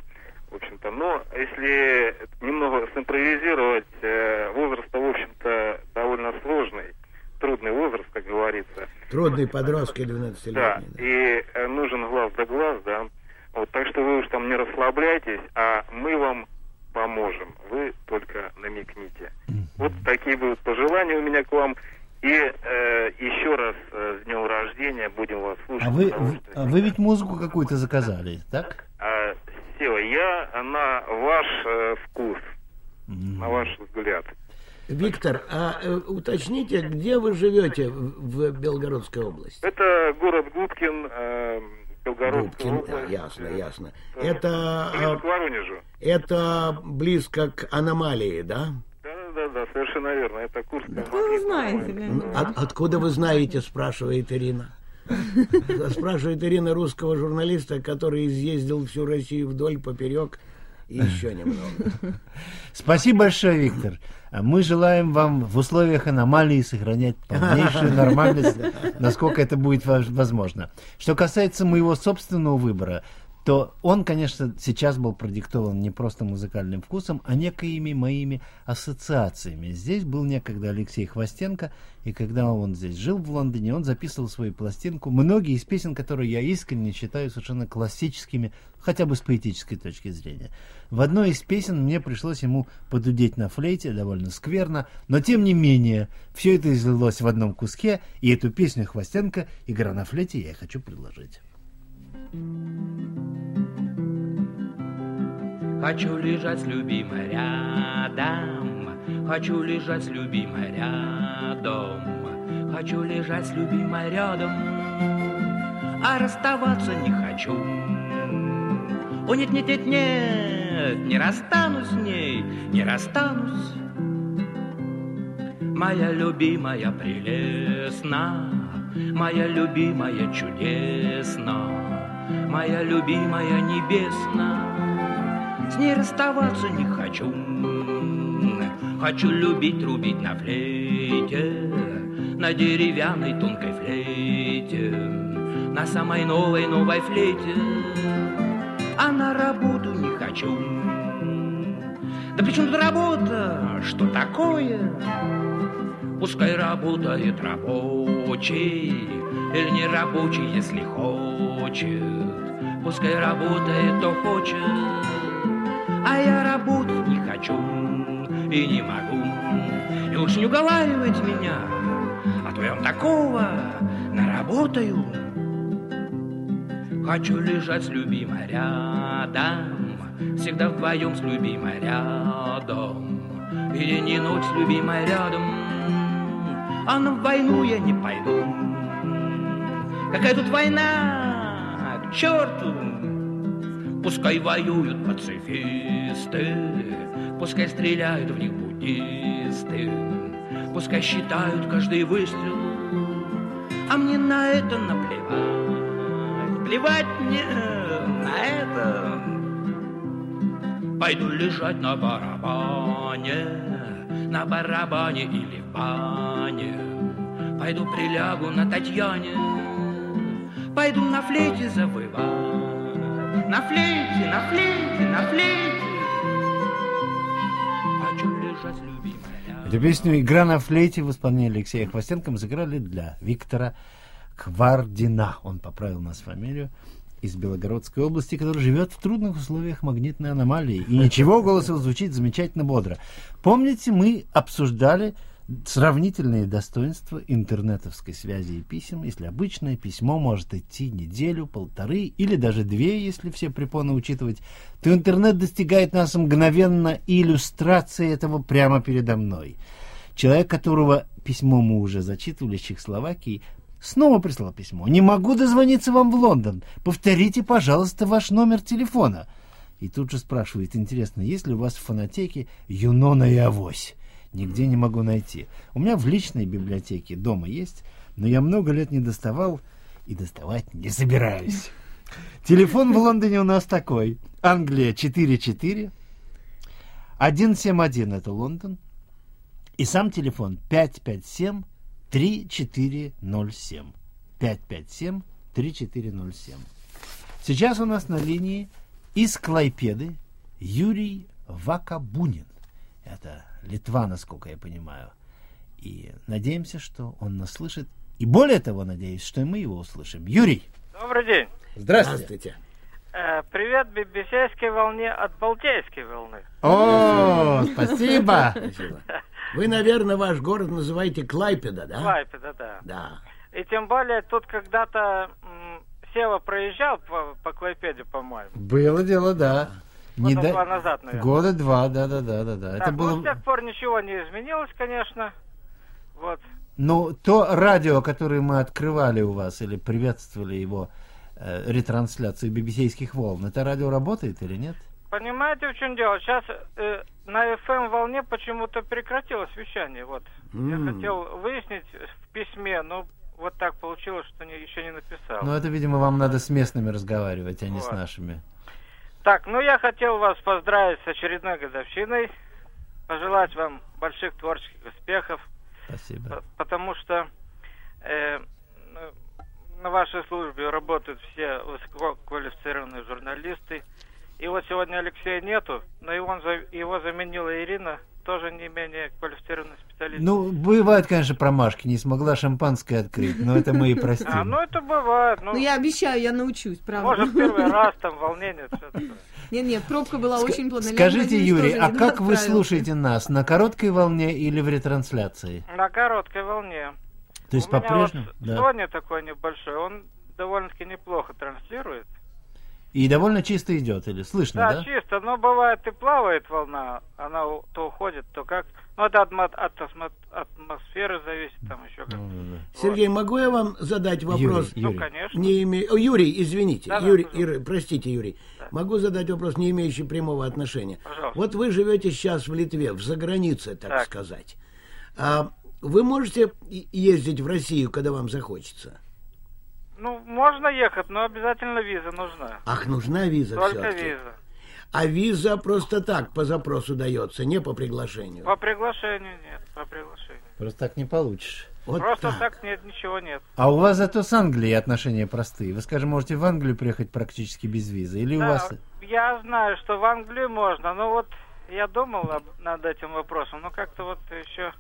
в общем-то. Но если немного симпровизировать, возраст, в общем-то, довольно сложный, трудный возраст, как говорится. Трудный подростки 12-летний. Да, и нужен глаз да глаз, да. Вот, так что вы уж там не расслабляйтесь, а мы вам поможем. Вы только намекните. Вот такие будут пожелания у меня к вам. И еще раз с днем рождения, будем вас слушать. А вы ведь музыку какую-то заказали, так? Сева, я на ваш вкус, на ваш взгляд. Виктор, уточните, где вы живете в Белгородской области? Это город Губкин, Белгородская область. Ясно. Это близко к Воронежу. Это близко к аномалии, да? Да, совершенно верно. Это Курская. Откуда вы знаете? Откуда вы знаете, спрашивает Ирина. Спрашивает Ирина русского журналиста, который изъездил всю Россию вдоль, поперек и еще немного. Спасибо большое, Виктор. Мы желаем вам в условиях аномалии сохранять полнейшую нормальность, насколько это будет возможно. Что касается моего собственного выбора, то он, конечно, сейчас был продиктован не просто музыкальным вкусом, а некими моими ассоциациями. Здесь был некогда Алексей Хвостенко, и когда он здесь жил в Лондоне, он записывал свою пластинку. Многие из песен, которые я искренне считаю совершенно классическими, хотя бы с поэтической точки зрения. В одной из песен мне пришлось ему подудеть на флейте, довольно скверно, но тем не менее, все это излилось в одном куске, и эту песню Хвостенко, игра на флейте, я хочу предложить. Хочу лежать с любимой рядом, хочу лежать с любимой рядом, хочу лежать с любимой рядом, а расставаться не хочу. О, нет, не расстанусь с ней, не расстанусь. Моя любимая прелестна, моя любимая чудесна, моя любимая небесна. С ней расставаться не хочу. Хочу любить, трубить на флейте, на деревянной тонкой флейте, на самой новой флейте. А на работу не хочу. Да при чем тут работа? Что такое? Пускай работает рабочий или не рабочий, если хочет. Пускай работает, кто хочет. А я работать не хочу и не могу. И уж не уговаривать меня, а то я вам такого наработаю. Хочу лежать с любимой рядом, всегда вдвоем с любимой рядом, и день и ночь с любимой рядом. А на войну я не пойду. Какая тут война, к черту! Пускай воюют пацифисты, пускай стреляют в них буддисты, пускай считают каждый выстрел, а мне на это наплевать. Плевать мне на это. Пойду лежать на барабане или в бане. Пойду прилягу на Татьяне, пойду на флейте завывать. На флейте, на флейте, на флейте. Хочу лежать с любимой. Эту песню «Игра на флейте» в исполнении Алексея Хвостенко мы сыграли для Виктора Квардина. Он поправил нас фамилию, из Белгородской области, который живет в трудных условиях магнитной аномалии. И ничего, голос его звучит замечательно бодро. Помните, мы обсуждали сравнительные достоинства интернетовской связи и писем, если обычное письмо может идти неделю, полторы или даже две, если все препоны учитывать, то интернет достигает нас мгновенно, и иллюстрация этого прямо передо мной. Человек, которого письмо мы уже зачитывали с Чехословакии, снова прислал письмо. «Не могу дозвониться вам в Лондон. Повторите, пожалуйста, ваш номер телефона». И тут же спрашивает: интересно, есть ли у вас в фонотеке «Юнона и Авось»? Нигде не могу найти. У меня в личной библиотеке дома есть, но я много лет не доставал и доставать не собираюсь. Телефон в Лондоне у нас такой. Англия 44 171 это Лондон. И сам телефон 557 3407. 557 3407. Сейчас у нас на линии из Клайпеды Юрий Вакабунин. Это Литва, насколько я понимаю. И надеемся, что он нас слышит. И более того, надеюсь, что и мы его услышим. Юрий! Добрый день. Здравствуйте. Привет бибисейской волне от Балтийской волны. О, спасибо. Вы, наверное, ваш город называете Клайпеда, да? Клайпеда, да. Да. И тем более тут когда-то Сева проезжал по Клайпеде, по-моему. Было дело, да. Года два назад, наверное. Года два, да. Это было... с тех пор ничего не изменилось, конечно. Вот. Ну, то радио, которое мы открывали у вас, или приветствовали его ретрансляцию BBC-ских волн, это радио работает или нет? Понимаете, в чем дело? Сейчас на FM-волне почему-то прекратилось вещание. Вот. Я хотел выяснить в письме, но вот так получилось, что еще не написал. Ну, это, видимо, вам надо с местными разговаривать, а не с нашими. Так, ну я хотел вас поздравить с очередной годовщиной, пожелать вам больших творческих успехов. Спасибо. Потому что на вашей службе работают все высококвалифицированные журналисты. И вот сегодня Алексея нету, но его заменила Ирина, тоже не менее квалифицированный специалист. Ну, бывают, конечно, промашки, не смогла шампанское открыть, но это мы и простим. Ну это бывает. Ну я обещаю, я научусь, правда. Может, первый раз, там, волнение, все такое. Нет, пробка была очень плотная. Скажите, Юрий, а как вы слушаете нас? На короткой волне или в ретрансляции? На короткой волне. То есть по-прежнему? У меня вот Sony такой небольшой, он довольно-таки неплохо транслирует. И довольно чисто идет, или слышно, да? Да, чисто, но бывает и плавает волна, она то уходит, то как. Ну, это от атмосферы зависит, там еще как. Сергей, могу я вам задать вопрос? Юрий. Ну, конечно. Юрий, извините. Да, Юрий, простите, Юрий. Да. Могу задать вопрос, не имеющий прямого отношения. Пожалуйста. Вот вы живете сейчас в Литве, в загранице, так сказать. Вы можете ездить в Россию, когда вам захочется? Ну, можно ехать, но обязательно виза нужна. Ах, нужна виза Только все-таки? виза. А виза просто так, по запросу дается, не по приглашению? По приглашению нет, по приглашению. Просто так не получишь. Вот просто так нет, ничего нет. А у вас зато с Англией отношения простые. Вы, скажем, можете в Англию приехать практически без визы? Или да, у вас... я знаю, что в Англию можно, но вот я думал над этим вопросом, но как-то вот еще...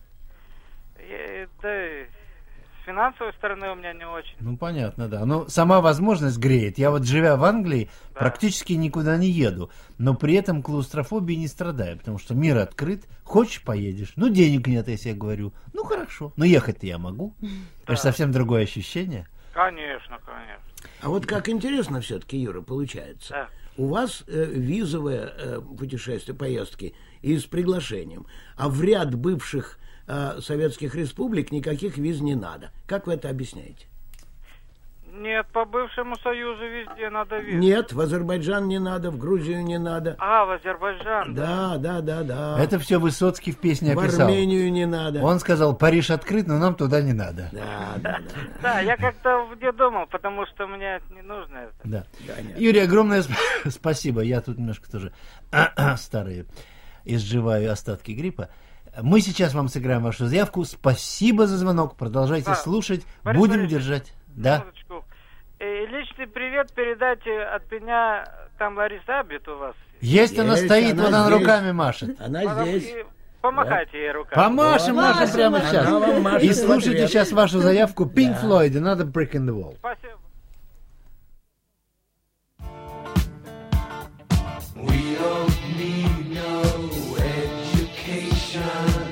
Да, с финансовой стороны у меня не очень. Ну, понятно, да. Но сама возможность греет. Я вот, живя в Англии, практически никуда не еду. Но при этом клаустрофобией не страдаю, потому что мир открыт. Хочешь, поедешь. Ну, денег нет, если я говорю. Ну, хорошо. Но ехать-то я могу. Это же совсем другое ощущение. Конечно, конечно. А вот как интересно все-таки, Юра, получается. Да. У вас визовые путешествия, поездки и с приглашением. А в ряд бывших советских республик никаких виз не надо. Как вы это объясняете? Нет, по бывшему Союзу везде надо визу. Нет, в Азербайджан не надо, в Грузию не надо. А, в Азербайджан. Да. Это все Высоцкий в песне описал. В Армению не надо. Он сказал, Париж открыт, но нам туда не надо. Да, я как-то не думал, потому что мне не нужно это. Да. Юрий, огромное спасибо. Я тут немножко тоже старый, изживаю остатки гриппа. Мы сейчас вам сыграем вашу заявку. Спасибо за звонок. Продолжайте слушать. Будем держать. Да. Личный привет передайте от меня. Там Лариса Абит у вас. Есть, она стоит, вот она руками машет. Она здесь. Помахайте ей руками. Помашем прямо сейчас. И слушайте сейчас вашу заявку Pink Floyd, Another Brick in the Wall. Спасибо. We don't need no education.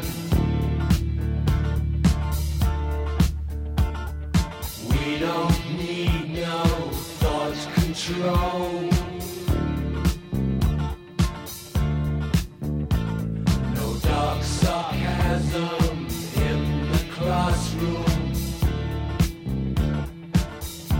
We don't need no thought control. No dark sarcasm in the classroom.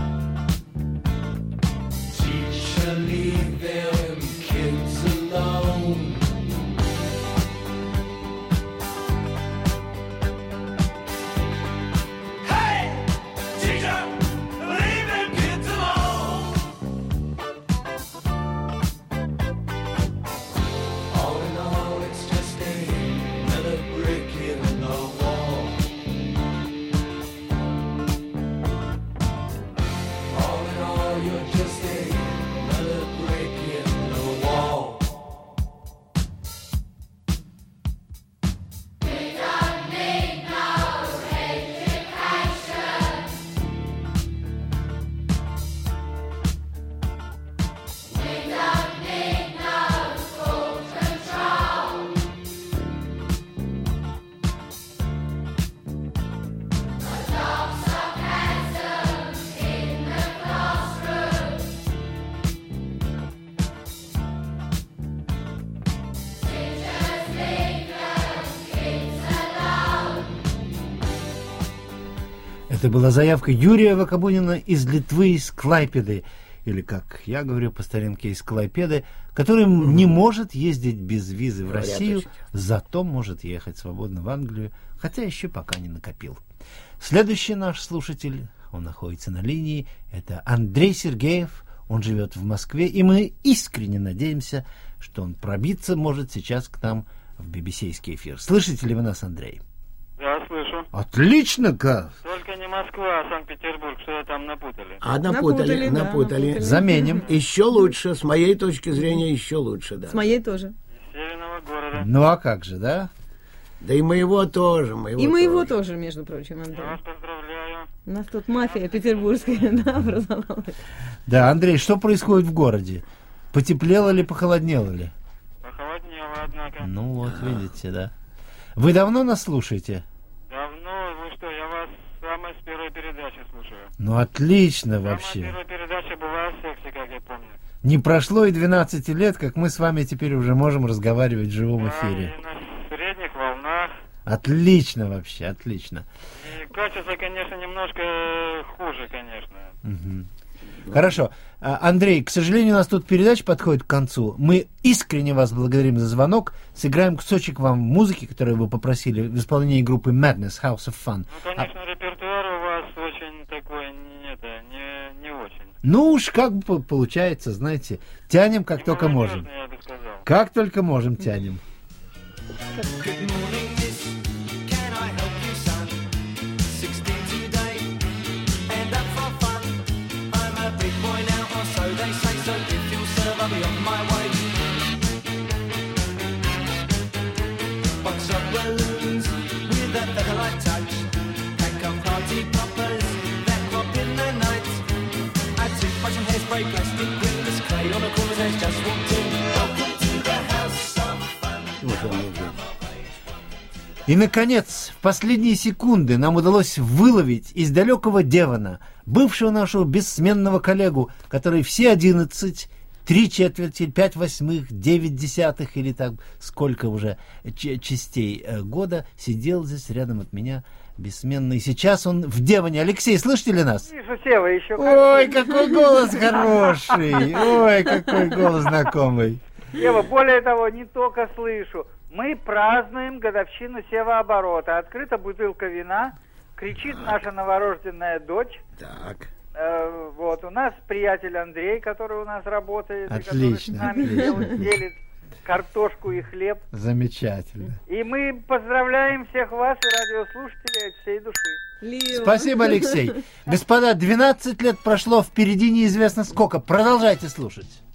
Это была заявка Юрия Вакабунина из Литвы, из Клайпеды, или, как я говорю по старинке, из Клайпеды, который не может ездить без визы в Россию, зато может ехать свободно в Англию, хотя еще пока не накопил. Следующий наш слушатель, он находится на линии, это Андрей Сергеев, он живет в Москве, и мы искренне надеемся, что он пробиться может сейчас к нам в BBC-ский эфир. Слышите ли вы нас, Андрей? Да, слышу. Отлично, как? Только не Москва, а Санкт-Петербург, что-то там напутали. Напутали. Заменим. Еще лучше, с моей точки зрения, еще лучше, да. С моей тоже. Из северного города. Ну а как же, да? Да и моего тоже. Моего тоже, между прочим, Андрей. Я вас поздравляю. У нас тут мафия петербургская, да, образовалась. Да, Андрей, что происходит в городе? Потеплело ли, похолоднело ли? Похолоднело, однако. Ну вот, видите, да. Вы давно нас слушаете? Давно, вы что, я вас самой с первой передачи слушаю. Ну отлично вообще. Самая первая передача была о сексе, как я помню. Не прошло и 12 лет, как мы с вами теперь уже можем разговаривать в живом эфире. И на средних волнах. Отлично вообще, отлично. И качество, конечно, немножко хуже, конечно. Хорошо. Андрей, к сожалению, у нас тут передача подходит к концу. Мы искренне вас благодарим за звонок. Сыграем кусочек вам музыки, которую вы попросили в исполнении группы Madness, House of Fun. Ну, конечно, репертуар у вас очень такой, не очень. Ну уж как бы получается, знаете, тянем как только можем. Я бы сказал. Как только можем, тянем. И, наконец, в последние секунды нам удалось выловить из далекого Девона бывшего нашего бессменного коллегу, который все 11, 3/4, 5/8, 9/10 или так сколько уже частей года сидел здесь рядом от меня бессменно. И сейчас он в Девоне. Алексей, слышите ли нас? Вижу, Сева, еще как. Ой, какой голос хороший! Ой, какой голос знакомый! Сева, более того, не только слышу. Мы празднуем годовщину Севооборота. Открыта бутылка вина, кричит наша новорожденная дочь. Так. Вот, у нас приятель Андрей, который у нас работает. Отлично, и который с нами делит картошку и хлеб. Замечательно. И мы поздравляем всех вас и радиослушателей от всей души. Спасибо, Алексей. Господа, 12 лет прошло, впереди неизвестно сколько. Продолжайте слушать.